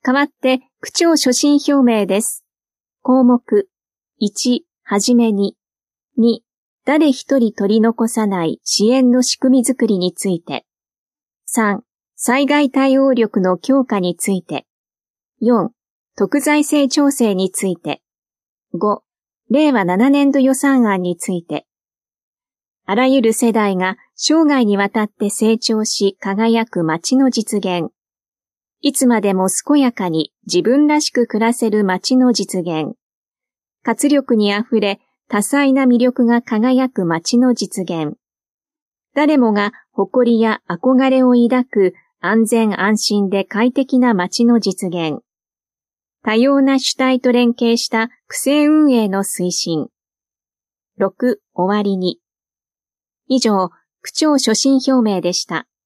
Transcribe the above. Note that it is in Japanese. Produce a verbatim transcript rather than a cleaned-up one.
代わって、区長所信表明です。項目、いち、はじめに、に、誰一人取り残さない支援の仕組みづくりについて、さん、災害対応力の強化について、よん、特財政調整について、ご、れいわななねんど予算案について、あらゆる世代が生涯にわたって成長し輝く街の実現、いつまでも健やかに自分らしく暮らせる街の実現、活力にあふれ多彩な魅力が輝く街の実現、誰もが誇りや憧れを抱く安全安心で快適な街の実現、多様な主体と連携した区政運営の推進。ろく、終わりに。以上、区長所信表明でした。